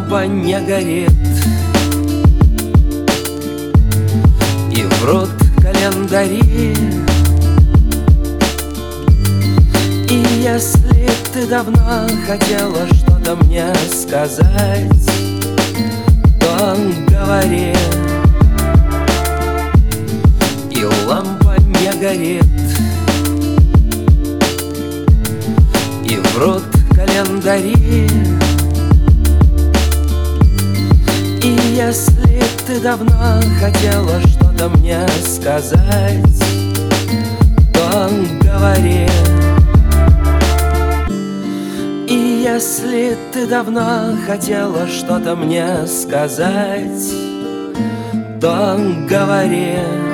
лампа не горит, и врут календари. И если ты давно хотела что-то мне сказать, то говори. И лампа не горит, и врут календари. И если ты давно хотела что-то мне сказать, то говори. И если ты давно хотела что-то мне сказать, то говори.